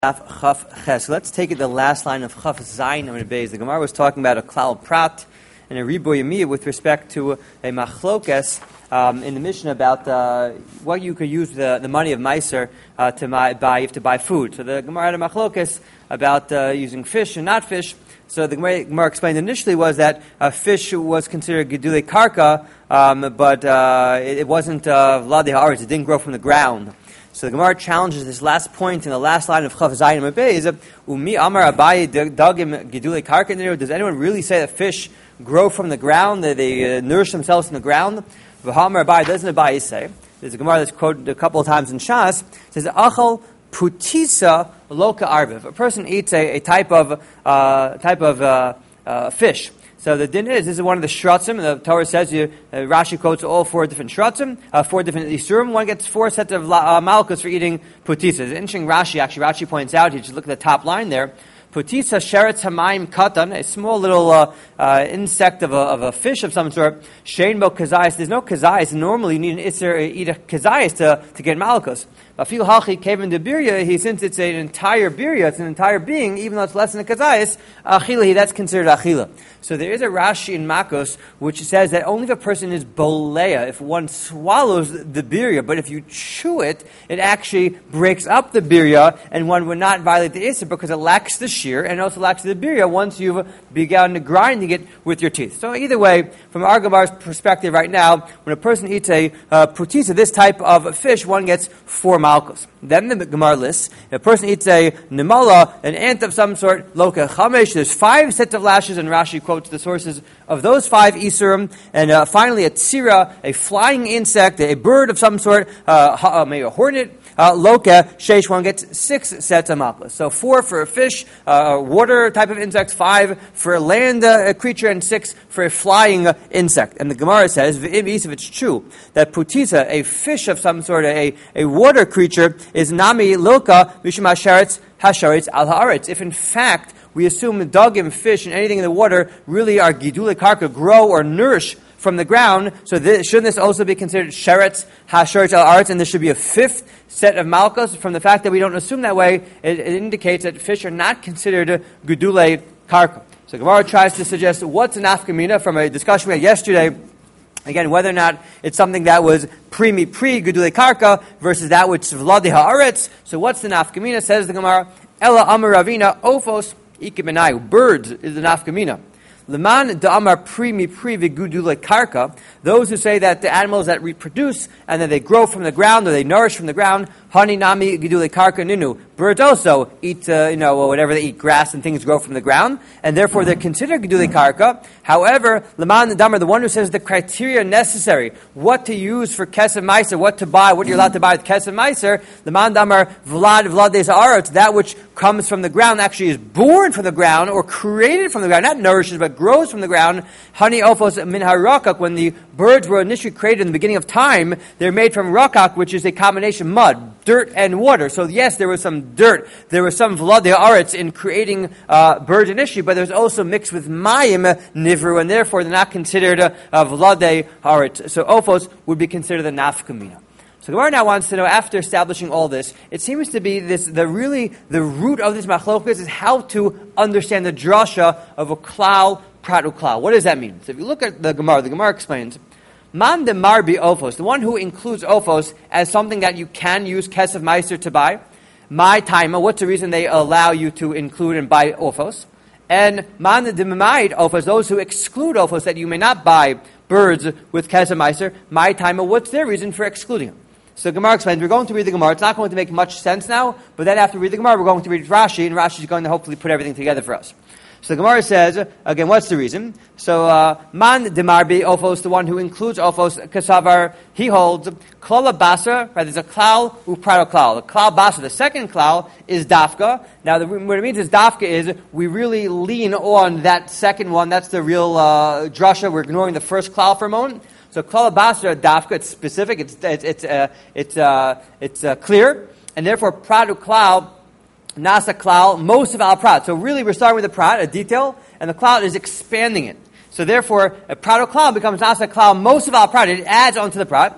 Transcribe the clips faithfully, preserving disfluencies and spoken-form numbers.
Chaf Ches. Let's take it the last line of Chaf Zayin Amud Beis. The Gemara was talking about a klal prat and a riboy yamiyah with respect to a machlokes um, in the Mishnah about uh, what you could use the, the money of Meiser uh, to buy, buy if to buy food. So the Gemara had a machlokes about uh, using fish and not fish. So the Gemara, Gemara explained initially was that uh, fish was considered gedulei karka, um, but uh, it, it wasn't uh, vlad haaretz. It didn't grow from the ground. So the Gemara challenges this last point in the last line of Chaf Zayin Amud Beis. Umi Amar Abaye Dagim Gedulei Karka. Does anyone really say that fish grow from the ground? That they uh, nourish themselves in the ground? V'Hamar Abaye, doesn't Abaye say? There's a Gemara that's quoted a couple of times in Shas. It says Achal Putisa Loka Arviv. A person eats a, a type of uh, type of uh, uh, fish. So the din is, this is one of the shratzim, and the Torah says, you, uh, Rashi quotes all four different shratzim, uh, four different isurim. One gets four sets of uh, malchus for eating putisa. It's an interesting Rashi, actually. Rashi points out, you just look at the top line there, putisa sheretz hamayim katan, a small little uh, uh, insect of a, of a fish of some sort, shein bo kazayis. There's no kazayis. Normally you need an isser, eat a kazayis to, to get malchus. Afil hachi kevin de birya, he, since it's an entire birya, it's an entire being, even though it's less than a kazayis, achila, that's considered achila. So there is a Rashi in Makos which says that only if a person is bolea, if one swallows the birya, but if you chew it, it actually breaks up the birya, and one would not violate the issa because it lacks the shear, and it also lacks the birya once you've begun grinding it with your teeth. So either way, from our Gemara's perspective right now, when a person eats a uh, putisa, this type of fish, one gets four malchus. Then the Gemara lists, if a person eats a nimala, an ant of some sort, loka chamesh, there's five sets of lashes, and Rashi quotes the sources of those five isurim, and uh, finally a tzira, a flying insect, a bird of some sort, uh, uh, maybe a hornet, uh, loka, sheish, one gets six sets of malchus. So four for a fish, uh, a water type of insect, five for a land uh, creature, and six for a flying uh, insect. And the Gemara says, if it's true, that putisa, a fish of some sort, a, a water creature, is nami loka mishum hasharetz hasharetz al haaretz. If in fact we assume the dagim, fish, and anything in the water really are gidulei karka, grow or nourish from the ground, so this, shouldn't this also be considered sheretz hasharetz al haaretz? And there should be a fifth set of malchus. From the fact that we don't assume that way, it, it indicates that fish are not considered gidulei karka. So Gemara tries to suggest what's an nafkamina from a discussion we had yesterday. Again, whether or not it's something that was pre pre gedulei karka versus that which vladi haaretz. So what's the nafkamina? Says the Gemara, Ella amar Ravina ofos ikibenayu. Birds is the nafkamina. Leman da'amar pri pri v'gudulei karka. Those who say that the animals that reproduce and that they grow from the ground or they nourish from the ground, hani nami gudulei karka ninu. Birds also eat, uh, you know, whatever they eat, grass and things grow from the ground, and therefore they're considered gedulei karka. However, Leman Damar, the one who says the criteria necessary, what to use for kesef meiser, what to buy, what you're allowed to buy with kesef meiser, Leman Damar vlad vlad des haaretz, that which comes from the ground, actually is born from the ground or created from the ground, not nourishes but grows from the ground. Hani ofos min harakak, when the birds were initially created in the beginning of time, they're made from rakak, which is a combination mud, dirt, and water. So yes, there was some dirt, there was some vlad haaretz in creating uh, birds initially, but there's also mixed with mayim nivru, and therefore they're not considered uh, vlad haaretz. So ophos would be considered the nafkamina. So the Gemara now wants to know, after establishing all this, it seems to be this the really the root of this machlokas is how to understand the drasha of a klal prat uklal. What does that mean? So if you look at the Gemara, the Gemara explains, man de marbi ophos, the one who includes ophos as something that you can use kesef meiser to buy. My taima, what's the reason they allow you to include and buy ophos? And man de mamayid ophos, those who exclude ophos, that you may not buy birds with kesef meiser. My taima, what's their reason for excluding them? So Gemara explains, we're going to read the Gemara. It's not going to make much sense now, but then after we read the Gemara, we're going to read Rashi, and Rashi is going to hopefully put everything together for us. So the Gemara says, again, what's the reason? So, uh, man demarbi ophos, the one who includes ophos, kasavar, he holds, klala basa, right, there's a klal, uprado klal. The klal basa, the second klal, is dafka. Now, the, what it means is dafka is, we really lean on that second one, that's the real, uh, drasha, we're ignoring the first klal for a moment. So klal basra dafka, it's specific, it's it's it's uh, it's uh, it's uh, clear, and therefore pradu klal nasa klal most of al prat. So really, we're starting with the prat, a detail, and the klal is expanding it. So therefore, a pradu klal becomes nasa klal most of al prat. It adds onto the prat,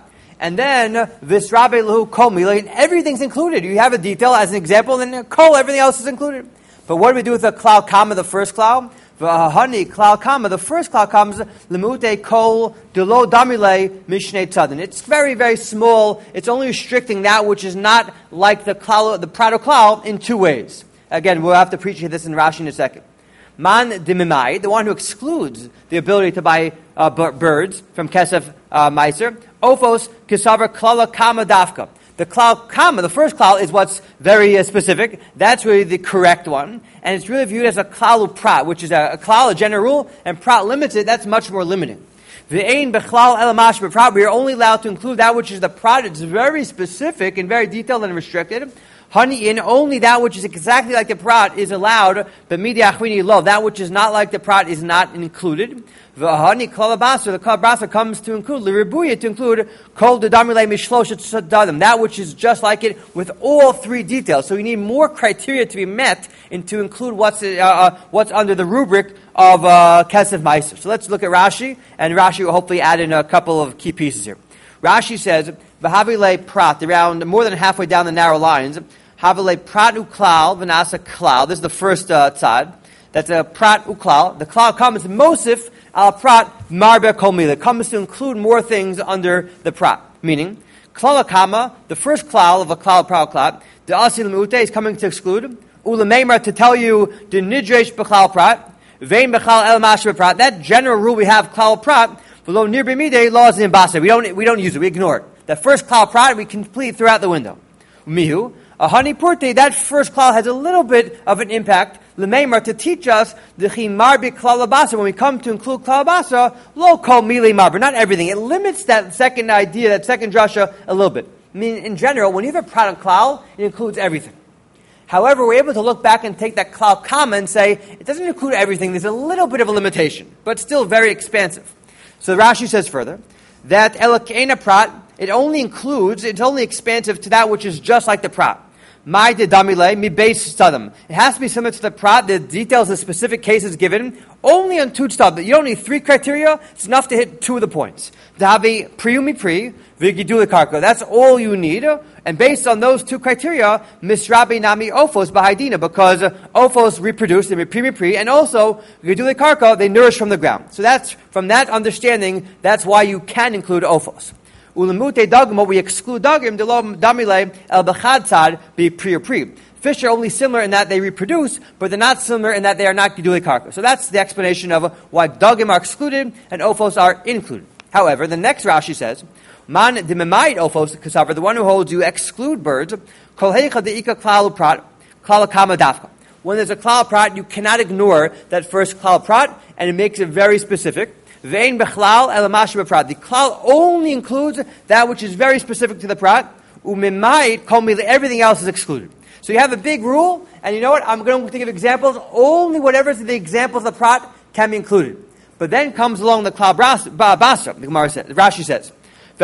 And then Visrabe Lahu Kol Milei, and everything's included. You have a detail as an example, and then Kol, everything else is included. But what do we do with the Klal Kama, the first Klal? V'ahani Klal Kama, the first Klal Kama is Lemute Kol Delo Damile Mishnei Tzadin. It's very, very small. It's only restricting that which is not like the Klal, the Prato Klal in two ways. Again, we'll have to appreciate this in Rashi in a second. Man Dimimai, the one who excludes the ability to buy uh, b- birds from Kesef uh, Meiser. Ophos Kisavar Klala Kama Dafka. The klal kama, the first klal, is what's very uh, specific. That's really the correct one. And it's really viewed as a klalu prat, which is a, a klal, a general rule, and prat limited, that's much more limiting. V'ein bechlal elamash b'prat, we are only allowed to include that which is the prat. It's very specific and very detailed and restricted. Honey in, only that which is exactly like the prat is allowed, but midi achvini lo, that which is not like the prat is not included. V'hani kalabasa, the kalabasa comes to include, l'ribuya, to include kol dedamile mishloshet sadadim, that which is just like it with all three details. So you need more criteria to be met and to include what's uh, uh, what's under the rubric of uh, Kesef Meiser. So let's look at Rashi, and Rashi will hopefully add in a couple of key pieces here. Rashi says, v'havile prat, around more than halfway down the narrow lines, havile prat uklal v'nasa klal. This is the first uh, tzad. That's a prat uklal. The klal comes mosif al prat marbe kol mila. It comes to include more things under the prat. Meaning, klal kama, the first klal of a klal prat klal, the asil meute is coming to exclude. Ulemeimar, to tell you the nidresh b'klal prat, vein b'klal el mash prat. That general rule we have klal prat. Below near b'midei laws in basa. We don't we don't use it. We ignore it. The first klal prat we complete throughout the window. Mihu. A honey purte, that first klal has a little bit of an impact. L'meimar, to teach us the chimar bi klalabasa. When we come to include klalabasa, lo kol mili marber, not everything. It limits that second idea, that second drasha, a little bit. I mean, in general, when you have a prat klal, it includes everything. However, we're able to look back and take that klal kama and say it doesn't include everything. There's a little bit of a limitation, but still very expansive. So Rashi says further that elakena prat, it only includes, it's only expansive to that which is just like the prat. My de damile, mi base stadam. It has to be similar to the prat. The details of specific cases given only on two stad. You don't need three criteria. It's enough to hit two of the points. To have a priumi pri, vigidule karko. That's all you need. And based on those two criteria, misrabi nami ophos bahidina, because ophos reproduce, they primi pri, and also vigidule karko, they nourish from the ground. So that's, from that understanding, that's why you can include ophos. Ulamute dagmo, we exclude dagim, delom damile el bechad tzad be pri or pri. Fish are only similar in that they reproduce, but they're not similar in that they are not gidule karka. So that's the explanation of why dagim are excluded and ophos are included. However, the next Rashi says, man dimemait ophos kasavar, the one who holds you exclude birds, kol heicha deika klal prat, klal kama dafka. When there's a klal prat, you cannot ignore that first klal prat, and it makes it very specific. Vein bechlal elamash b'prat. The klal only includes that which is very specific to the prat. Umimait kol mila, everything else is excluded. So you have a big rule, and you know what? I'm going to think of examples. Only whatever's in the examples of the prat can be included. But then comes along the klal basra. The Gemara says, Rashi says,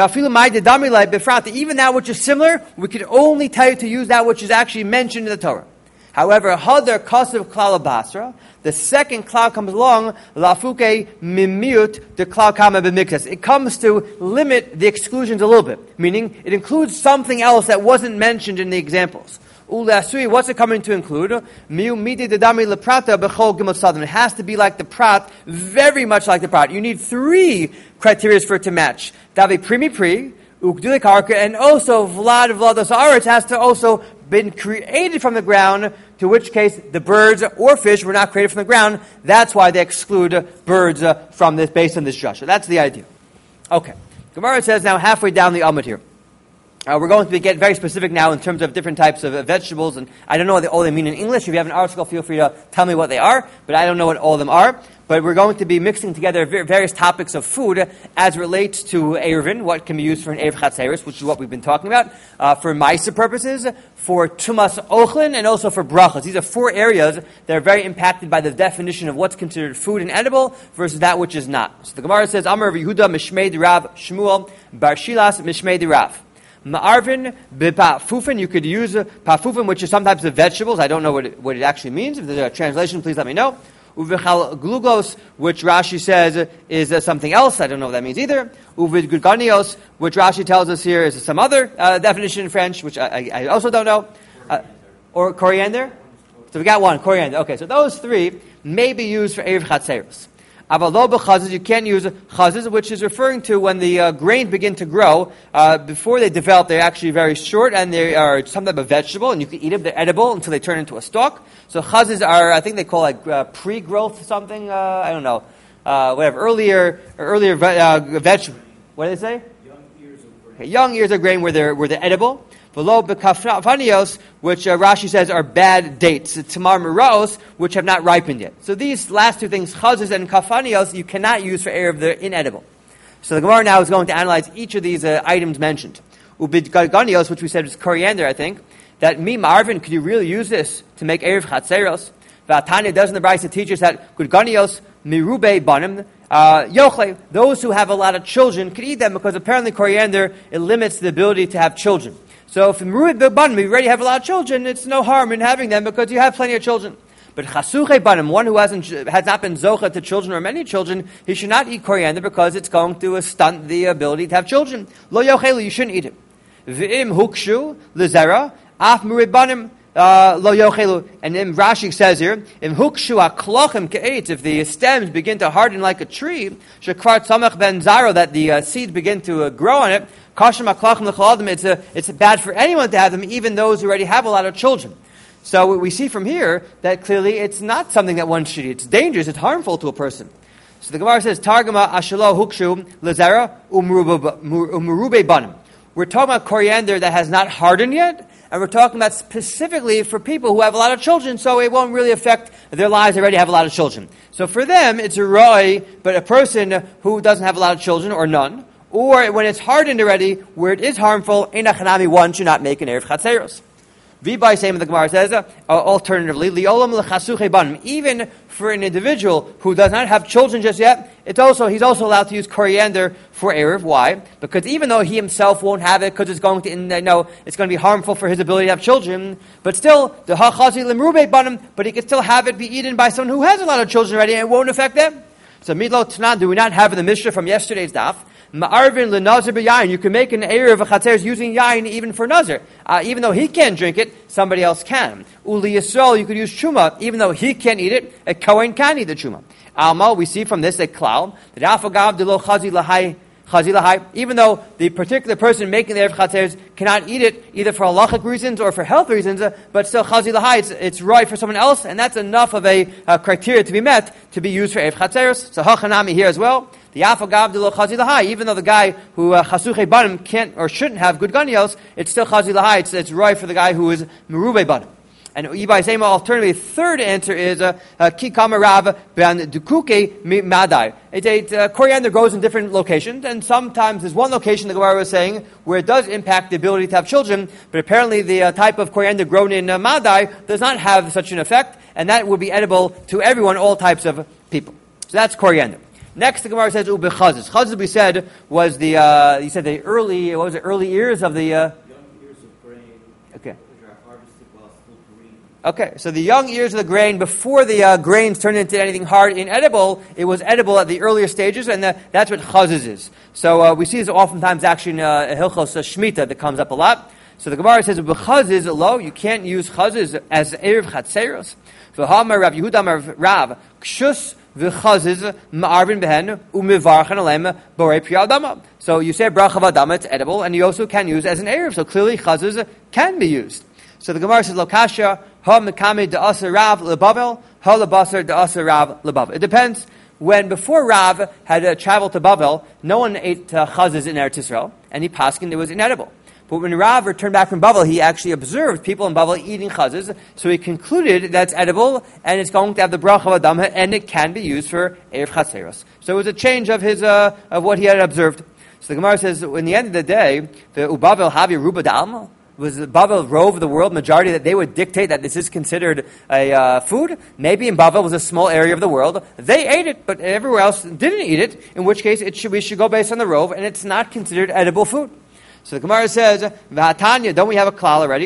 even that which is similar, we can only tell you to use that which is actually mentioned in the Torah. However, hadar kasav klal basra, the second klal comes along, lafuke mimiut the klal kama b'miktas. It comes to limit the exclusions a little bit, meaning it includes something else that wasn't mentioned in the examples. Ulasui, what's it coming to include? Miu midi dedami leprata b'chol gimel sadin. It has to be like the prat, very much like the prat. You need three criteria for it to match. Davi primi pri, ukdulik arka, and also vlad vlados aretz has to also been created from the ground, to which case the birds or fish were not created from the ground. That's why they exclude birds uh, from this, based on this drasha. That's the idea. Okay. Gemara says now halfway down the Amud here. Uh, we're going to get very specific now in terms of different types of uh, vegetables, and I don't know what they, all they mean in English. If you have an article, feel free to tell me what they are, but I don't know what all of them are. But we're going to be mixing together various topics of food as relates to Erevin, what can be used for an Erev Chatzeris, which is what we've been talking about, uh, for Maisa purposes, for Tumas Ochlin, and also for Brachas. These are four areas that are very impacted by the definition of what's considered food and edible versus that which is not. So the Gemara says, Amar Yehuda Mishmei Rav Shmuel Bar Shilas Mishmei Rav. Ma'arvin b'pafufin, you could use pafufin, which is some types of vegetables. I don't know what it, what it actually means. If there's a translation, please let me know. Uvechal glugos, which Rashi says is uh, something else. I don't know what that means either. Uvid gurganios, which Rashi tells us here is some other uh, definition in French, which I, I, I also don't know. Uh, or coriander. So we got one, coriander. Okay, so those three may be used for Erev Chatzeros. Avalo b'chazes, you can't use chazes, which is referring to when the uh, grains begin to grow. Uh, before they develop, they're actually very short, and they are some type of vegetable, and you can eat them. They're edible until they turn into a stalk. So chazes are, I think they call like uh, pre-growth something. Uh, I don't know, uh, whatever. Earlier, earlier ve- uh, vegetable. What did they say? Young ears of grain. Okay, young ears of grain where they're where they're edible. V'lo b'kafanios, which uh, Rashi says are bad dates. Tamar meraos, which have not ripened yet. So these last two things, chazes and kafanios, you cannot use for erev. They're inedible. So the Gemara now is going to analyze each of these uh, items mentioned. Ubid garganios, which we said is coriander, I think. That mi marvin, could you really use this to make erev chatzeros? V'atanya does in the Brisa teach us that gurganios mirube banim. Uh, Yochle, those who have a lot of children can eat them because apparently coriander, it limits the ability to have children. So if we already have a lot of children, it's no harm in having them because you have plenty of children. But chasuche banim, one who hasn't has not been zocha to children or many children, he should not eat coriander because it's going to uh, stunt the ability to have children. Lo yochelu, you shouldn't eat it. V'im hukshu lezera af muribanim lo yochelu. And then Rashi says here, im hukshu haklochim ke'etz, if the stems begin to harden like a tree, shekvar tzamach ben zaro, that the uh, seeds begin to uh, grow on it. It's a, it's bad for anyone to have them, even those who already have a lot of children. So we see from here that clearly it's not something that one should eat. It's dangerous. It's harmful to a person. So the Gemara says, Targama ashalo hukshu lezera umurube banim. We're talking about coriander that has not hardened yet, and we're talking about specifically for people who have a lot of children, so it won't really affect their lives. They already have a lot of children. So for them, it's a roy, but a person who doesn't have a lot of children or none, or when it's hardened already, where it is harmful, inachanami, one should not make an erev chatzeros. V'by same the Gemara says, uh, alternatively, liolam lechasuche banim, even for an individual who does not have children just yet, it's also he's also allowed to use coriander for erev. Why? Because even though he himself won't have it, because it's going to, you know, it's going to be harmful for his ability to have children, but still, the hachazi limrube banim, but he can still have it be eaten by someone who has a lot of children already, and it won't affect them. So midlo tanan, do we not have in the Mishnah from yesterday's daf? Ma'arvin lenazir b'yayin. You can make an erev of chatzeros using yayin even for nazir. Uh, even though he can't drink it, somebody else can. Uli yisrael, you could use truma. Even though he can't eat it, a kohen can eat the truma. Alma, we see from this a klal that afagav de lo chazi lahai chazi lahai. Even though the particular person making the erev chatzeros cannot eat it either for halachic reasons or for health reasons, uh, but still chazi lahai, it's, it's right for someone else, and that's enough of a uh, criteria to be met to be used for erev chatzeros. So hachanami here as well. The afagav de lo chazi lahai, even though the guy who uh, chasuche banim can't or shouldn't have good ganios, it's still chazi lahai. It's, it's right for the guy who is merube banim. And Ibai Zema, alternatively, third answer is ki kama rav ben dukuke madai. It's a uh, coriander grows in different locations, and sometimes there's one location the Gemara was saying where it does impact the ability to have children, but apparently the uh, type of coriander grown in uh, madai does not have such an effect, and that would be edible to everyone, all types of people. So that's coriander. Next, the Gemara says ube chazes. Chazes, we said, was the uh, you said the early what was it early ears of the uh, young ears of grain. Okay. Which are harvested while still green. Okay, so the young ears of the grain, before the uh, grains turned into anything hard and edible, it was edible at the earlier stages, and the, that's what chazes is. So uh, we see this oftentimes actually in uh, Hilchos uh, Shemitah that comes up a lot. So the Gemara says, "B'chazes lo, you can't use chazes as erev chatzeros." V'hamar Rav Yehuda Rav kshus v'chazes ma'arvin behen u'mivarchan alem borei pri adama. So you say bracha v'adama, it's edible, and you also can use as an erev. So clearly chazes can be used. So the Gemara says, "Lokasha ha mekame de'asar Rav lebavel ha lebasar de'asar Rav lebavel." It depends. When before Rav had uh, traveled to Bavel, no one ate uh, chazes in Eretz Yisrael, and he paskined it was inedible. But when Rav returned back from Bavel, he actually observed people in Bavel eating chazes, so he concluded that's edible, and it's going to have the bracha of Adam, and it can be used for Erev Chatzeros. So it was a change of his uh, of what he had observed. So the Gemara says, in the end of the day, the Ubavel Havi Ruba D'Alma, was Bavel rove the world majority that they would dictate that this is considered a uh, food? Maybe in Bavel was a small area of the world. They ate it, but everywhere else didn't eat it, in which case it should, we should go based on the rove, and it's not considered edible food. So the Gemara says, "V'hatanya." Don't we have a klal already?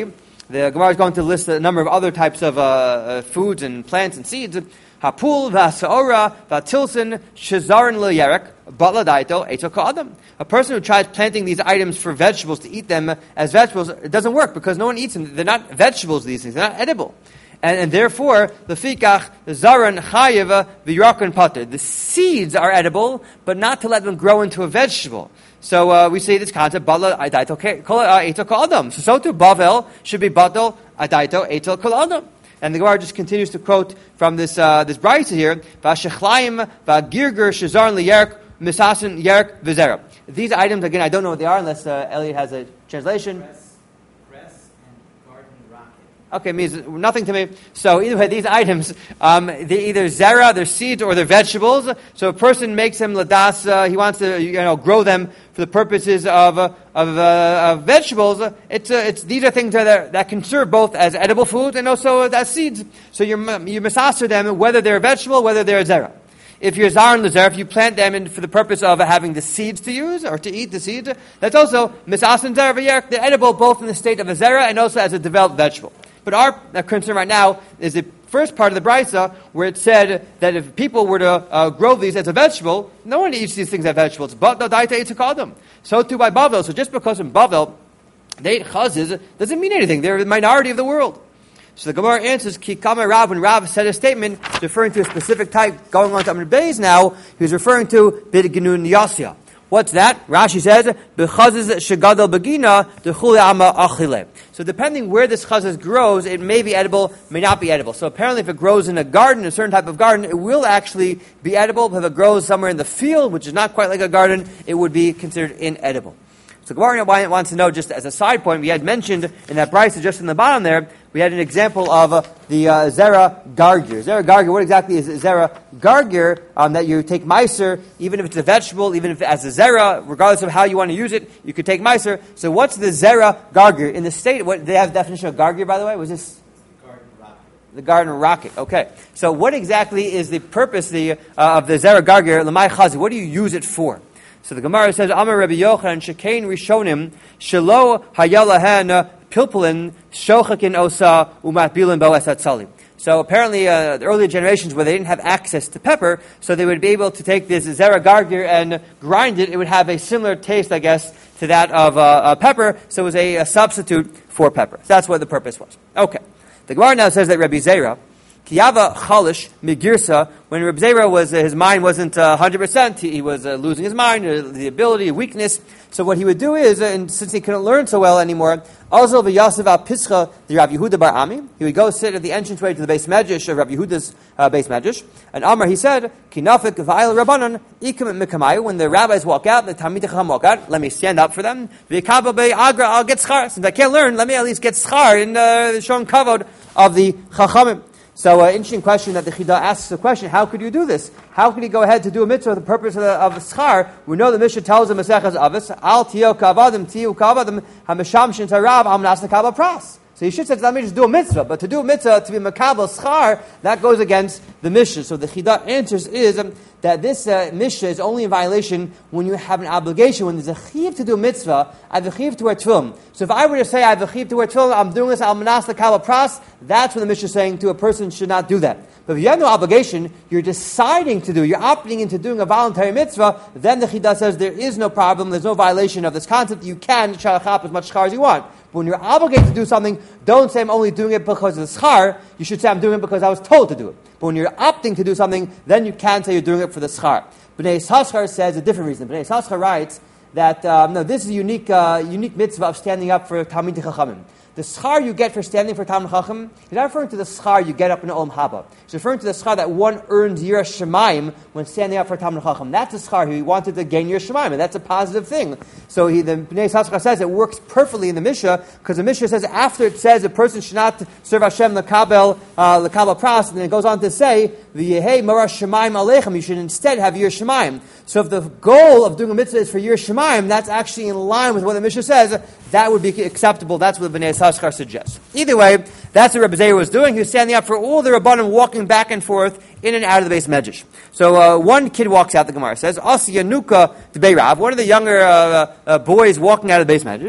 The Gemara is going to list a number of other types of uh, uh, foods and plants and seeds. Hapul, v'asaora, v'atilsin, shezarin l'yerek, baladaito, eto ka'adam. A person who tries planting these items for vegetables to eat them as vegetables, it doesn't work because no one eats them. They're not vegetables, these things. They're not edible. And, and therefore, the fikach, zaran, chayiva, v'yrakon pater. The seeds are edible, but not to let them grow into a vegetable. So uh, we say this concept, bala adaito eto ka'adam. So so too, bavel should be batal adaito eto ka'adam. And the Gemara just continues to quote from this uh, this brayso here, "V'ashechlaim v'agirger shezarn liyerk misasin yerk v'zera." These items, again, I don't know what they are unless uh, Elliot has a translation. Press, press and garden rocket. Okay, it means nothing to me. So either way, these items, um, they're either zera, they're seeds, or they're vegetables. So a person makes them ladas, uh, he wants to, you know, grow them for the purposes of uh, of, uh, of vegetables. It's uh, it's these are things that are, that can serve both as edible food and also as seeds. So you you misaser them whether they're a vegetable, whether they're a zera. If you're zar and lazer, if you plant them in for the purpose of having the seeds to use or to eat the seeds, that's also misas and zera v'yerk. They're edible both in the state of a zera and also as a developed vegetable. But our uh, concern right now is the first part of the brayso where it said that if people were to uh, grow these as a vegetable, no one eats these things as vegetables. But the daita eats them. So too by Bavel. So just because in Bavel they ate chazes doesn't mean anything. They're the minority of the world. So the Gemara answers, Ki kama Rav, when Rav said a statement referring to a specific type, going on to Amr Beis now, he was referring to Bidgenun Yasya. What's that? Rashi says, B'chazes shegadol begina dechule ama achile. So depending where this chazes grows, it may be edible, may not be edible. So apparently if it grows in a garden, a certain type of garden, it will actually be edible. But if it grows somewhere in the field, which is not quite like a garden, it would be considered inedible. So Gemara wants to know, just as a side point, we had mentioned in that brayso, just in the bottom there, we had an example of uh, the uh, zera gargir. Zera gargir, what exactly is zera gargir? Um, that you take meiser, even if it's a vegetable, even if as a zera, regardless of how you want to use it, you could take meiser. So what's the zera gargir? In the state, what, they have a definition of gargir, by the way? Was this? Garden rocket. The garden rocket. Okay. So what exactly is the purpose the, uh, of the zera gargir, l'may chazi? What do you use it for? So the Gemara says, Amar Rabbi Yochanan, Shekain Rishonim, Shelo Hayalahan Pilpulin, Shochakin Osa, Umatbilin Boas Atzali. So apparently, uh, the earlier generations where they didn't have access to pepper, so they would be able to take this zera gargir and grind it. It would have a similar taste, I guess, to that of uh, uh, pepper. So it was a, a substitute for pepper. That's what the purpose was. Okay. The Gemara now says that Rabbi Zera, Kiyava Chalish Migirsa, when Reb Zera was, uh, his mind wasn't uh, one hundred percent, he, he was uh, losing his mind, uh, the ability, weakness. So what he would do is, uh, and since he couldn't learn so well anymore, Azal v'Yasav al Pischa the Rav Yehuda bar Ami, he would go sit at the entranceway to the Beis Medrash of Rav Yehuda's uh, Beis Medrash, and Amar, he said, Kinafik v'ayil Rabbanon, ikim mikamayu, when the rabbis walk out, the Talmidei Chacham walk out, let me stand up for them, v'yikaba be'agra, I'll get schar, since I can't learn, let me at least get schar in uh, the shon kavod of the Chachamim. So, uh, interesting question that the Chida asks the question, how could you do this? How could he go ahead to do a mitzvah for the purpose of, the, of schar? We know the Mishnah tells him, Maseches Avos, Al tiyo kavadim, tiyo kavadim, hamisham shin tarav, am nas nekabel pras. So you should say, let me just do a mitzvah. But to do a mitzvah, to be makabel schar, that goes against the Mishnah. So the Chida answers is um, that this uh, Mishnah is only in violation when you have an obligation, when there's a chiv to do a mitzvah, I have a chiv to wear tefillin. So if I were to say I have a chiv to wear tefillin, I'm doing this al manas nekabel pras, that's when the Mishnah is saying to a person should not do that. But if you have no obligation, you're deciding to do, you're opting into doing a voluntary mitzvah, then the Chida says there is no problem, there's no violation of this concept, you can try to chop as much schar as you want. But when you're obligated to do something, don't say I'm only doing it because of the schar, you should say I'm doing it because I was told to do it. But when you're opting to do something, then you can say you're doing it for the schar. Bnei Yisachar says a different reason. Bnei Yisachar writes that, um, no, this is a unique, uh, unique mitzvah of standing up for Talmidei Chachamim. The schar you get for standing for Talmidei Chacham, he's not referring to the schar you get up in Olam Haba. He's referring to the schar that one earns Yiras Shamayim when standing up for Talmidei Chacham. That's the schar he wanted to gain Yiras Shamayim, and that's a positive thing. So he, the Bnei Yisachar says it works perfectly in the Mishnah, because the Mishnah says after it says a person should not serve Hashem lekabel uh, lekabel pras, and then it goes on to say v'yehei mara Shamayim aleichem. You should instead have Yiras Shamayim. So if the goal of doing a mitzvah is for Yiras Shamayim, that's actually in line with what the Mishnah says. That would be acceptable. That's what Bnei Yisachar suggests. Either way, that's what Rebbe Zera was doing. He was standing up for all the Rabbanim, walking back and forth in and out of the Beis Medrash. So uh, one kid walks out, the Gemara says, Asi Yanuka Debei Rav, one of the younger uh, uh, boys walking out of the Beis Medrash.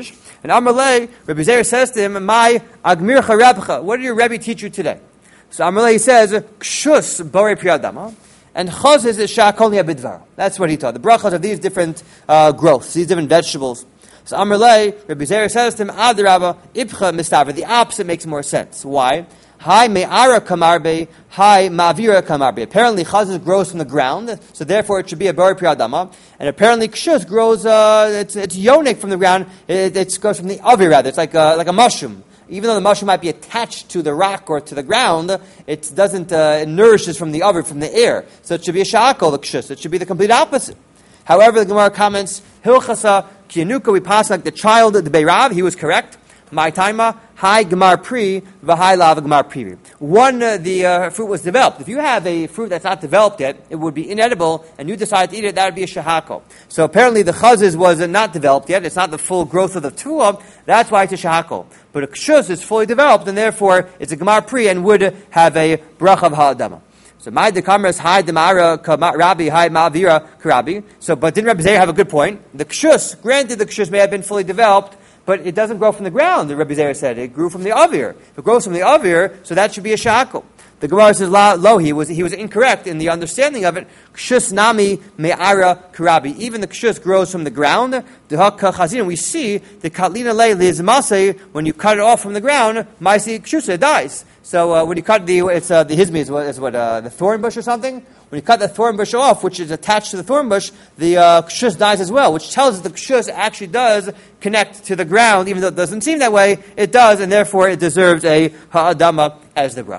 And Amalei, Rabbi Zera says to him, "My agmircha rabcha, what did your Rebbe teach you today?" So Amalei says, "Kshus borei pri adama." And chaz is shakol bidvar. That's what he taught. The brachas of these different uh, growths, these different vegetables. So Amalei, Rabbi Zera says to him, "Adarabba ibcha mistaver." The opposite makes more sense. Why? Hi me'ara kamarbe, hi ma'avira kamarbe. Apparently, chazis grows from the ground, so therefore it should be a bari pri adama. And apparently, kshus grows, uh, it's, it's yonik from the ground, it, it goes from the avi rather. It's like a, like a mushroom. Even though the mushroom might be attached to the rock or to the ground, it doesn't, uh, it nourishes from the avi, from the air. So it should be a sha'akol, the kshus. It should be the complete opposite. However, the Gemara comments, hilchasa kiyanuka, we pass like the child, the beirav, he was correct. My taima, hi gemar pri, v'hai lav gemar pri. One, uh, the uh, fruit was developed. If you have a fruit that's not developed yet, it would be inedible, and you decide to eat it, that would be a shahako. So apparently the chazis was uh, not developed yet. It's not the full growth of the tuah. That's why it's a shahako. But a kshus is fully developed, and therefore it's a gemar pri and would have a brach of ha'adama. So my dekamras hi demara rabbi hi ma'avira karabi. So, but didn't Rabbi Zera have a good point? The kshus, granted, the kshus may have been fully developed, but it doesn't grow from the ground, the Rabbi Zera said. It grew from the avir. If it grows from the avir, so that should be a shakal. The Gemara says, La, lo, he was, he was incorrect in the understanding of it. Kshus nami me'ara karabi. Even the kshus grows from the ground. Dehaka chazin. We see the katlina le lizmasei, when you cut it off from the ground, maisi kshus, it dies. So uh, when you cut the, it's uh, the hizmi is what, is what uh, the thorn bush or something. When you cut the thorn bush off, which is attached to the thorn bush, the uh, kshus dies as well, which tells us the kshus actually does connect to the ground, even though it doesn't seem that way, it does, and therefore it deserves a ha'adama as the brach.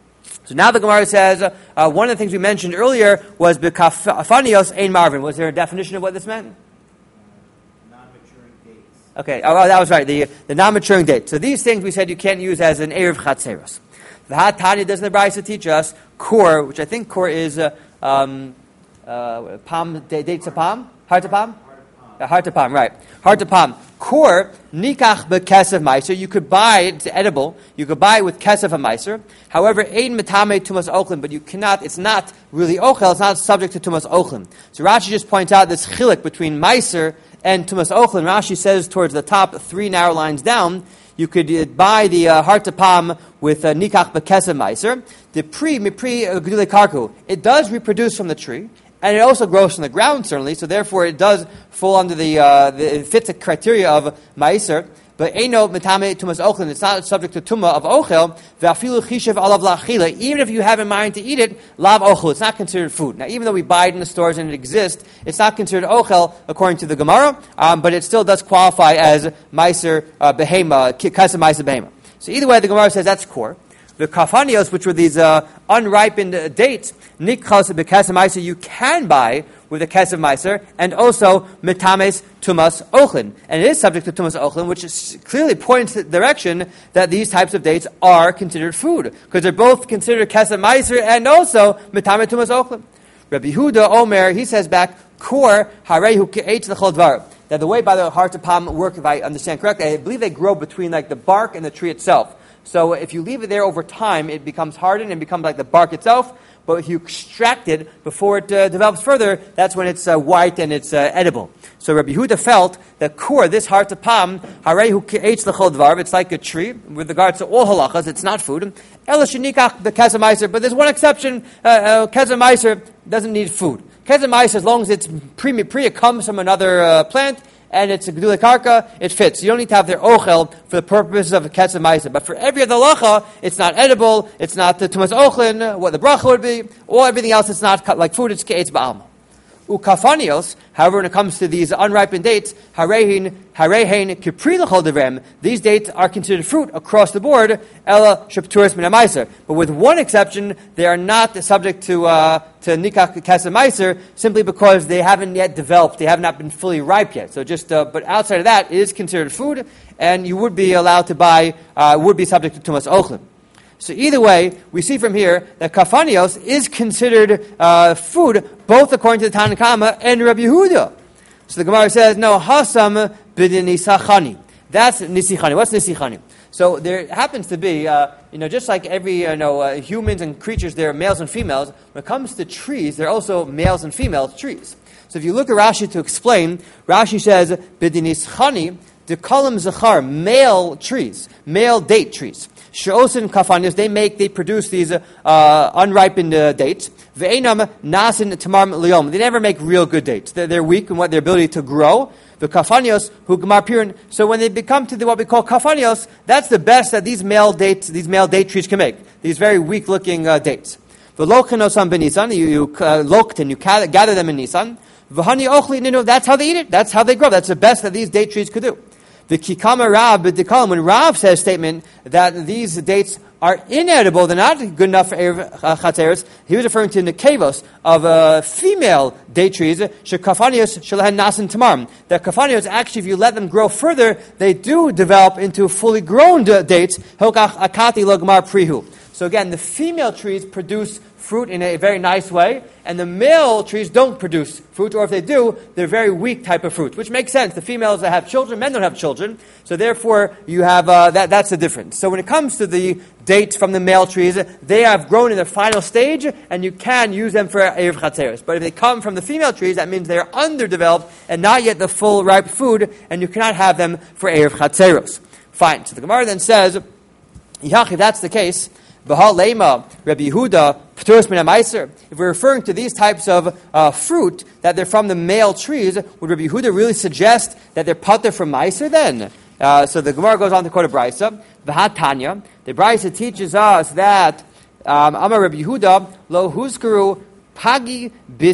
So now the Gemara says, uh, one of the things we mentioned earlier was b'kafanios ein marvin. Was there a definition of what this meant? Non-maturing dates. Okay, oh, that was right, the, the non-maturing date. So these things we said you can't use as an erev chatzeros. The Hatani doesn't the Brisa teach us kor, which I think kor is uh, um, uh, palm dates of palm, heart of palm, uh, heart of palm, right? Heart of palm. Kor nikach bekesef meiser. You could buy it; it's edible. You could buy it with kesef a meiser. However, ein metame tumas ochlin, but you cannot. It's not really ochel. It's not subject to tumas ochlin. So Rashi just points out this chilik between meiser and tumas ochlin. Rashi says towards the top, three narrow lines down. You could uh, buy the uh, heart of palm with uh, nikach bekesef meiser. The pri mipri gedule karku. It does reproduce from the tree, and it also grows from the ground certainly. So therefore, it does fall under the, uh, the it fits the criteria of meiser. But eino metame tumas ochlin. It's not subject to tuma of ochel. Ve'afilu chishev alav la'achila. Even if you have in mind to eat it, lav ochel. It's not considered food. Now, even though we buy it in the stores and it exists, it's not considered ochel according to the Gemara. Um, but it still does qualify as meiser uh, behema, kasa meiser behema. So either way, the Gemara says that's core. The kafanios, which were these uh, unripened uh, dates, nikchas bekesef meiser, you can buy with a kesef meiser, and also metames tumas ochlin. And it is subject to tumas ochlin, which is clearly points in the direction that these types of dates are considered food, because they're both considered kesef meiser and also metame tumas ochlin. Rabbi Yehuda Omer, he says back, kor harehu ke'etz l'chol dvar. That the way by the heart of palm work, if I understand correctly, I believe they grow between like the bark and the tree itself. So if you leave it there over time, it becomes hardened and becomes like the bark itself. But if you extract it before it uh, develops further, that's when it's uh, white and it's uh, edible. So Rabbi Yehuda felt that kur, this heart of palm, harehu ke'etz l'chol dvar, it's like a tree with regards to all halachas. It's not food. Ela shenikach the kesef meiser, but there's one exception. Uh, uh, kesef meiser doesn't need food. Kesef meiser, as long as it's pre, pre it comes from another uh, plant, and it's a gedule karka, it fits. You don't need to have their ochel for the purposes of a kesef meiser. But for every other lacha, it's not edible, it's not the tumas ochlin, what the bracha would be, or everything else, it's not cut like food, it's ke'etz ba'alma. Ukafanios, however, when it comes to these unripened dates, harehin, harehin, kipri l'chol devrem, these dates are considered fruit across the board, ela shepturis min meiser. But with one exception, they are not subject to uh, to nikach kesef meiser, simply because they haven't yet developed, they have not been fully ripe yet. So just, uh, but outside of that, it is considered food, and you would be allowed to buy, uh, would be subject to tumas ochlin. So either way, we see from here that kafanios is considered uh, food, both according to the Tanna Kama and Rabbi Yehuda. So the Gemara says, no, hasam b'nisachani. That's nisichani. What's nisichani? So there happens to be, uh, you know, just like every, you know, uh, humans and creatures, there are males and females. When it comes to trees, there are also males and female trees. So if you look at Rashi to explain, Rashi says, b'nisachani, Dekalim zachar, male trees, male date trees. She'osin kafanios, they make, they produce these uh, unripened uh, dates. Ve'enam nasin tamar liyom, they never make real good dates. They're, they're weak in what their ability to grow. The kafanios who gemar pirin. So when they become to the, what we call kafanios, that's the best that these male dates, these male date trees can make. These very weak-looking uh, dates. The lochanosam benisan, you, you uh, loked and you gather them in Nisan. V'hani ochli ninu, that's how they eat it. That's how they grow. That's the best that these date trees could do. The kikama Rav b'dikalim, when Rav says a statement that these dates are inedible, they're not good enough for Erev Chatzeros, he was referring to the kavos of uh, female date trees, shekafanios shelahen nasin tamar. The kafanios, actually, if you let them grow further, they do develop into fully grown dates. Hokach akati logmar prihu. So again, the female trees produce fruit in a very nice way, and the male trees don't produce fruit, or if they do, they're very weak type of fruit, which makes sense. The females that have children, men don't have children, so therefore you have uh, that. That's the difference. So when it comes to the dates from the male trees, they have grown in their final stage, and you can use them for Erev Chatzeros. But if they come from the female trees, that means they're underdeveloped and not yet the full ripe food, and you cannot have them for Erev Chatzeros. Fine. So the Gemara then says, Yach, if that's the case, B'hal Lema, Rabbi Yehuda, P'turos min ha'maiser. If we're referring to these types of uh, fruit, that they're from the male trees, would Rabbi Yehuda really suggest that they're pater from maiser then? Uh, so the Gemara goes on to quote a Brisa. V'hat Tanya. The Brisa teaches us that um, Amar Rabbi Yehuda, Lo huzkaru pagi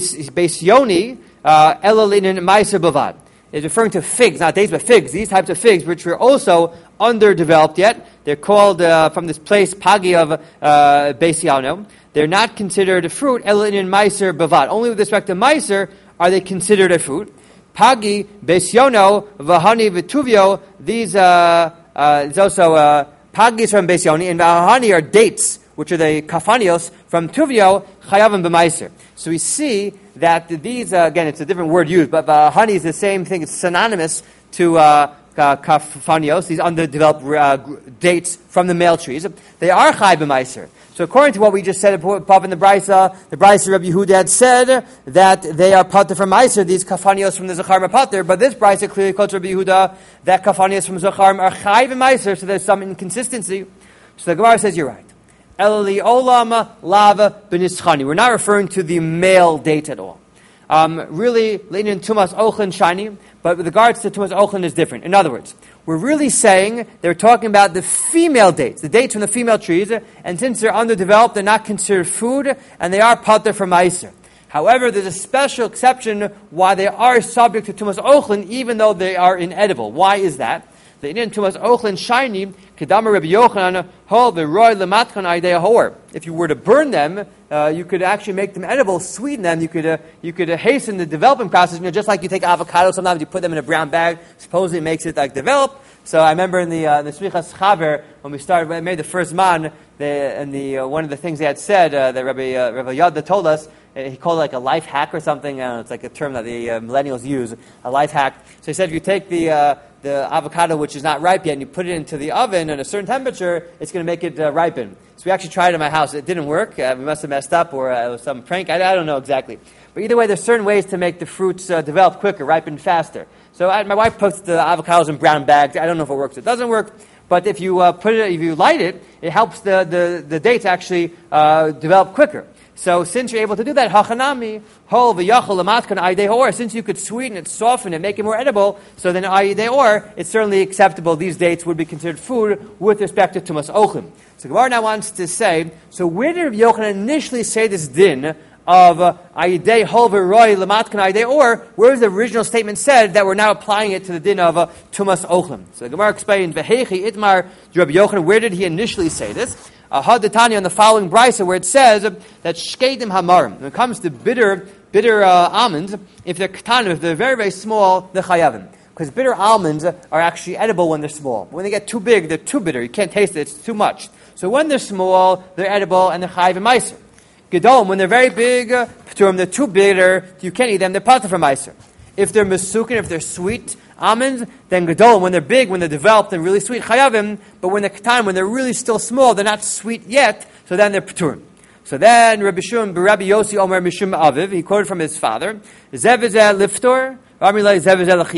besyoni elalinin maiser bavad. It's referring to figs, not dates, but figs. These types of figs, which were also underdeveloped yet. They're called, uh, from this place, Pagi of uh, Besiano. They're not considered a fruit, Elin Meiser Bavad. Only with respect to Meiser are they considered a fruit. Pagi, Besiono, Vahani, Vituvio, these, uh, uh, it's also, uh, Pagis from Besioni, and Vahani are dates, which are the Kafanios from Tuvio, Chayavim B'Meiser. So we see that these, uh, again, it's a different word used, but Vahani is the same thing. It's synonymous to, uh, Kafanios, these underdeveloped uh, dates from the male trees. They are Chai B'Meiser. So according to what we just said above in the Brisa, the Brisa Rabbi Yehuda had said that they are pater from Meiser, these Kafanios from the Zachar are pater, but this Brisa clearly quotes Rabbi Yehuda that Kafanios from Zachar are Chai B'Meiser, so there's some inconsistency. So the Gemara says, you're right. Elali Olam Lava B'Nischani. We're not referring to the male date at all. Um, really, Leinin Tumas Ochlin Shiny, but with regards to Tumas Ochlin is different. In other words, we're really saying they're talking about the female dates, the dates from the female trees, and since they're underdeveloped, they're not considered food, and they are pater from Meiser. However, there's a special exception why they are subject to Tumas Ochlin, even though they are inedible. Why is that? The Indian Tumas Ochlin Shiny, Kedama Rabbi Yochanan, Hol v'Roy Lematchan Aidei Hor. If you were to burn them, uh, you could actually make them edible, sweeten them. You could uh, you could uh, hasten the development process. You know, just like you take avocado, sometimes you put them in a brown bag. Supposedly it makes it like develop. So I remember in the uh, the Smichas Chaver when we started, when I made the first man, the, and the uh, one of the things they had said uh, that Rabbi uh, Rabbi Yada told us. He called it like a life hack or something. I don't know, it's like a term that the uh, millennials use, a life hack. So he said if you take the uh, the avocado which is not ripe yet and you put it into the oven at a certain temperature, it's going to make it uh, ripen. So we actually tried it in my house. It didn't work. Uh, we must have messed up or uh, it was some prank. I, I don't know exactly. But either way, there's certain ways to make the fruits uh, develop quicker, ripen faster. So I, my wife puts the avocados in brown bags. I don't know if it works. It doesn't work. But if you uh, put it, if you light it, it helps the, the, the dates actually uh, develop quicker. So since you're able to do that, hachanami, hol v'yachol lematkan aidei or, since you could sweeten it, soften it, make it more edible, so then aidei or, it's certainly acceptable. These dates would be considered food with respect to Tumas Ochlim. So Gemara now wants to say, so where did Rabbi Yochanan initially say this din of aidei hol v'roy lematkan aidei or? Where was the original statement said that we're now applying it to the din of uh, Tumas Ochlim? So the Gemara explains, v'hechi itmar Rabbi Yochanan, where did he initially say this? Uh, Hadatanya on the following brisa where it says that shkedim hamarim. When it comes to bitter, bitter uh, almonds, if they're katanim, if they're very, very small, they're chayavim. Because bitter almonds are actually edible when they're small. When they get too big, they're too bitter. You can't taste it; it's too much. So when they're small, they're edible and they're chayavim meiser. Gedolm, when they're very big, p'turim, they're too bitter, you can't eat them. They're pater from meiser. If they're mesukin, if they're sweet almonds, then gadol, when they're big, when they're developed and really sweet, chayavim, but when they're katan, when they're really still small, they're not sweet yet, so then they're p'turim. So then Rabbi Shum, Rabbi Yossi Omer Mishum Aviv, he quoted from his father, Zev is liftor, Rami Lai Zev is lachiv.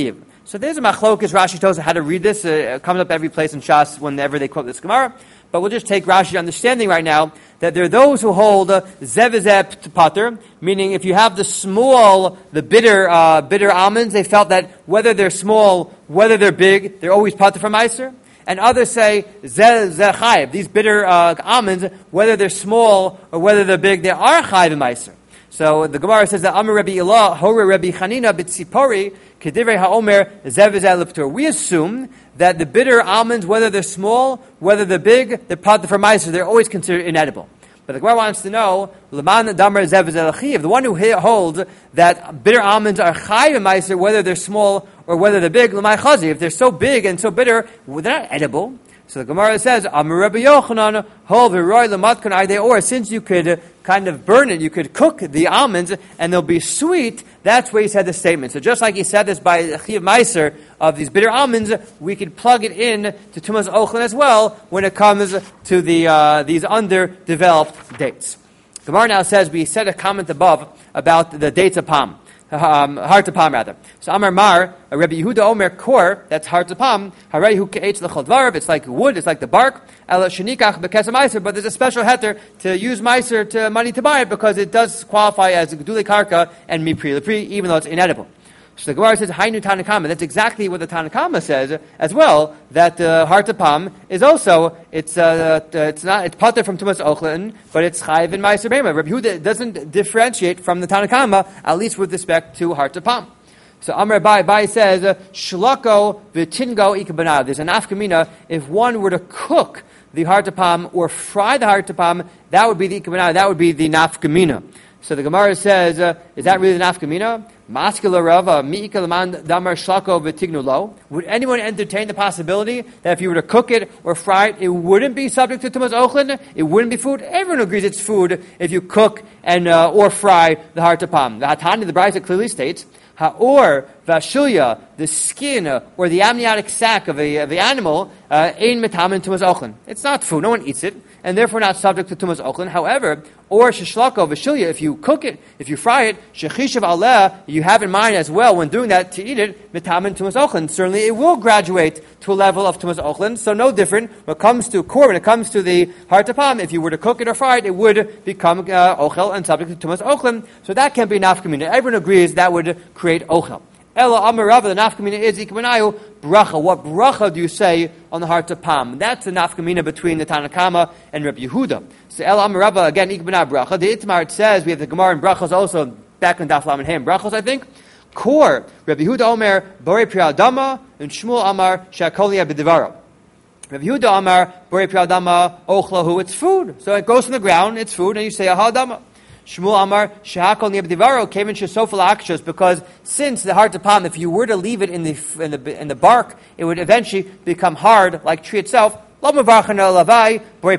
So there's a machlokes. Rashi tells us how to read this. Uh, it comes up every place in Shas whenever they quote this Gemara. But we'll just take Rashi's understanding right now that there are those who hold zev zev pater, meaning if you have the small, the bitter, uh, bitter almonds, they felt that whether they're small, whether they're big, they're always pater from Meiser. And others say zev zev chayiv. These bitter uh, almonds, whether they're small or whether they're big, they are chayiv in Meiser. So the Gemara says that Amar Rabbi Ilah, Hore Rabbi Chanina b'tzipori, Kedivrei ha'omer zev zev leftur. We assume that the bitter almonds, whether they're small, whether they're big, they're pater from Meiser. They're always considered inedible. But the Gemara wants to know, L'man damar zev zev chayiv. The one who holds that bitter almonds are chayiv in Meiser, whether they're small or whether they're big, l'may chazi. If they're so big and so bitter, well, they're not edible. So the Gemara says, Amar Rabbi Yochanan, hol v'roi l'matkan aydei or, since you could kind of burn it, you could cook the almonds and they'll be sweet, that's where he said the statement. So just like he said this by Chiv Meiser of these bitter almonds, we could plug it in to Tumas Ochlin as well when it comes to the uh, these underdeveloped dates. Gemara now says, we said a comment above about the dates of palm. Um, hard to palm rather. So Amar Mar, Rabbi Yehuda Omer Kor, that's hard to palm. Harei hu ke'etz l'chol dvarav. It's like wood, it's like the bark. Ela shenikach bekesem meiser, but there's a special heter to use meiser to money to buy it because it does qualify as a gedule karka and mipri lepri, even though it's inedible. So the Gemara says, Hainu Tanakama. That's exactly what the Tanakama says as well. That uh, hard to palm is also it's uh, it's not it's pater from Tumas Ochlin, but it's chayiv in Meiser Bema. Rabbi Yehuda doesn't differentiate from the Tanakama, at least with respect to hard to palm. So Amar Bai Bai says, Shloko v'tingo ikabana. There's an afkamina. If one were to cook the hard to palm or fry the hard to palm, that would be the ikabana. That would be the nafkamina. So the Gemara says, uh, is that really the nafkamina? Maskila Rava, Mi'ika Laman Damar Shlako V'tignulo. Would anyone entertain the possibility that if you were to cook it or fry it, it wouldn't be subject to Tumas Ochlin? It wouldn't be food? Everyone agrees it's food if you cook and uh, or fry the hard to palm. The Hatani, the Brisa clearly states, Ha'or Vashilya, the skin uh, or the amniotic sac of a, of the animal, Ein Metamin Tumas Ochlin. It's not food, no one eats it, and therefore not subject to Tumas Ochlin. However, or Shishlako Vashilya, if you cook it, if you fry it, Shechishav Aleh, you have in mind as well when doing that to eat it, Metamin Tumas Ochlin. Certainly it will graduate to a level of Tumas Ochlin, so no different. When it comes to kor, when it comes to the hard to palm, if you were to cook it or fry it, it would become uh, Ochel and subject to Tumas Ochlin. So that can be nafkamina. Everyone agrees that would create Ochel. Ella Amarava, the nafkamina is ikmanayu bracha. What bracha do you say on the heart of palm? That's the nafkamina between the Tanakama and Rabbi Yehuda. So Ella Amarava, again, ikmana bracha. The Itmar, it says, we have the Gemara in brachas also, back in Daf Lamed Hem brachas, I think. Kor, Rabbi Yehuda Omer, Borei Pri Adama, and Shmuel Amar, Shakolia B'divaro. Rabbi Yehuda Amar, Borei Pri Adama, Ochlahu, it's food. So it goes to the ground, it's food, and you say, Aha Adama. Shmuel Amar Shehakol Niyabdivaro came in Shesofel Akshos because since the hard to palm, if you were to leave it in the in the in the bark, it would eventually become hard like tree itself. You can't say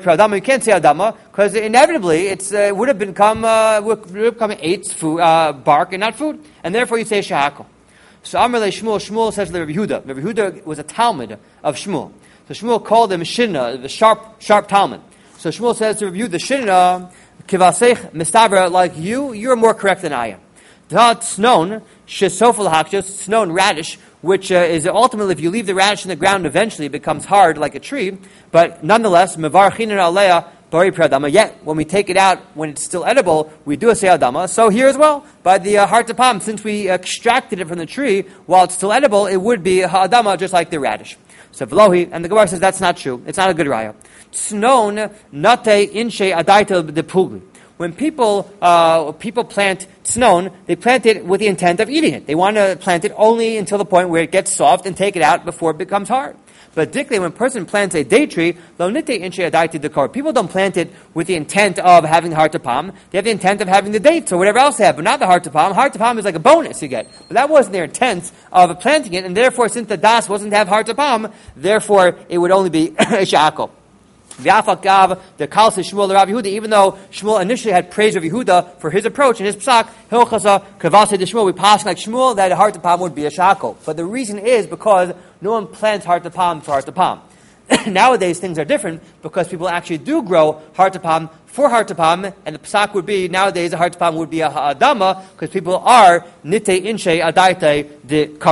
Adama because inevitably it's uh, it would have become uh, would have become ate food uh, bark and not food, and therefore you say Shehakol. So Amar Le Shmuel Shmuel says to Rabbi Yehuda. Rabbi Yehuda was a Talmud of Shmuel. So Shmuel called him Shina, the sharp sharp Talmud. So Shmuel says to Rabbi Yehuda, Shina. Kivasech mistabra, like you, you're more correct than I am. Da tsnon shesofel hakshos, tsnon radish, which uh, is ultimately, if you leave the radish in the ground, eventually it becomes hard like a tree. But nonetheless, mevar chinin aleya bari pradama. Yet when we take it out when it's still edible, we do a seyadama. So here as well, by the uh, heart to palm, since we extracted it from the tree while it's still edible, it would be a ha'adama just like the radish. So Velohi, and the Gemara says that's not true. It's not a good raya. Tsnon nate inshe adaita de pugli. When people uh, people plant tsnon, they plant it with the intent of eating it. They want to plant it only until the point where it gets soft and take it out before it becomes hard. But particularly when a person plants a date tree, lo nite inshe adaita dekor. People don't plant it with the intent of having the heart to palm. They have the intent of having the dates or whatever else they have, but not the heart to palm. Heart to palm is like a bonus you get. But that wasn't their intent of planting it, and therefore, since the das wasn't to have heart to palm, therefore it would only be sha'akol. V'afakav the kalsa Shmuel Rav Yehuda. Even though Shmuel initially had praised Rav Yehuda for his approach and his psak, hilchasa kavase de Shmuel. We pass like Shmuel that heart to palm would be a sha'akol. But the reason is because no one plants heart to palm for heart to palm. Nowadays things are different because people actually do grow heart to palm for heart to palm, and the psak would be nowadays a heart to palm would be a ha'adama because people are nite inshe adaite de kara.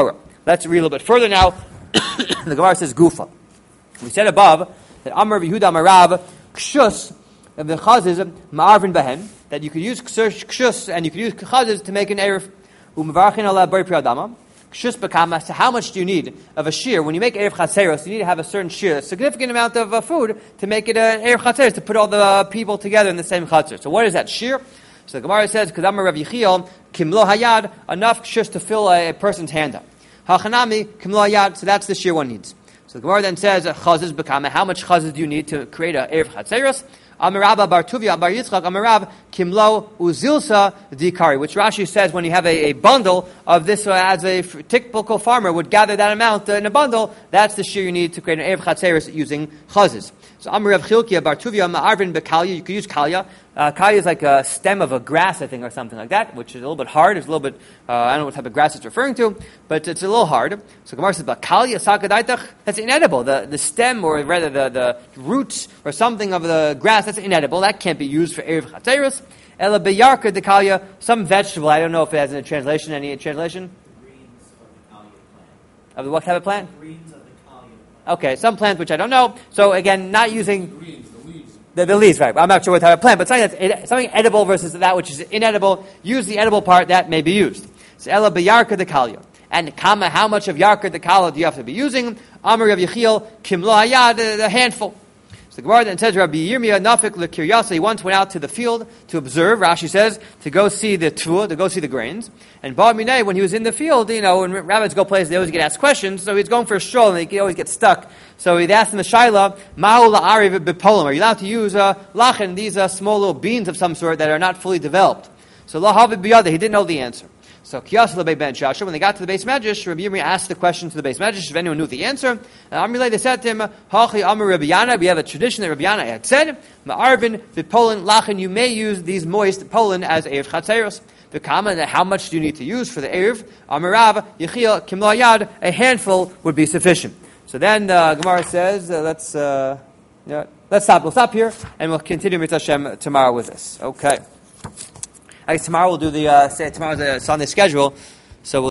Let's read a little bit further now. The Gemara says Gufa. We said above that Amar Yehuda Amarav Kshus of the Chazes Ma'arvin Behen, that you could use Kshus and you could use Chazes to make an Erev. U'mevarchin ala b'ri pri adama. Kshus b'kama. So how much do you need of a shear? When you make Erev Chatzeros, you need to have a certain shear, a significant amount of uh, food to make it an Erev Chatzeros, to put all the uh, people together in the same Chatzer. So what is that shear? So the Gemara says, Kadama Rav Yechiel, Kimlo Hayad, enough Kshus to fill a, a person's hand up. Hachanami, Kimlo Hayad, so that's the shear one needs. So the Gemara then says, Chazes b'kama. How much Chazes do you need to create an Erev Chatzeros? Amarabba bar Tuvia bar Yitzchak Amarab Kimlo Uzilsa Dikari, which Rashi says when you have a, a bundle of this, uh, as a f- typical farmer would gather that amount uh, in a bundle, that's the shear you need to create an Erev Chatzeros using chazes. So Amarav Chilkia bar Tuvia Ma'arvin bekalya, you could use kalya. Uh, kalya is like a stem of a grass, I think, or something like that, which is a little bit hard. It's a little bit, uh, I don't know what type of grass it's referring to, but it's a little hard. So Gemara says, kalya sakadaitach, that's inedible. The, the stem, or rather the, the roots or something of the grass, that's inedible. That can't be used for Erev Chatzeros. Ela beyarka dekalya, some vegetable. I don't know if it has a translation. Any translation? The greens of the Kalia plant. Of what type of plant? The greens of the Kalia plant. Okay, some plants which I don't know. So again, not using The leaves, the leaves. the, the leaves, right? I'm not sure what type of plant, but something that's ed- something edible versus that which is inedible. Use the edible part that may be used. So ela beyarka dekalya. And kama, how much of yarka dekalya do you have to be using? Amar Rav Yechiel kimlo hayad, a handful. So the Gemara then says, Rabbi Yirmiyah Nafik L'Kiryasa, he once went out to the field to observe, Rashi says, to go see the tuah, to go see the grains. And Ba'al Minei, when he was in the field, you know, when rabbis go places, they always get asked questions, so he's going for a stroll, and he always get stuck. So he'd asked him the Shaila, Ma'u la'ari b'polim, are you allowed to use uh, lachen, these uh, small little beans of some sort that are not fully developed? So lahavid biyada, he didn't know the answer. So Kiyas lebei ben Shasha, when they got to the base medrash, Rabbi Yirmiyah asked the question to the base medrash if anyone knew the answer. And Amrilei, they said to him, Hachi Amar Rabbi Yana, we have a tradition that Rabbi Yana had said, Ma'arvin v'polen lachen, you may use these moist polen as Erev Chatzeros. The comment, how much do you need to use for the Erev? Amarav, Yechiel, Kimlo Yad, a handful would be sufficient. So then uh, Gemara says, uh, let's uh, yeah, let's stop. We'll stop here, and we'll continue with Hashem tomorrow with this. Okay. I guess tomorrow we'll do the, uh, say tomorrow's uh, Sunday schedule, so we'll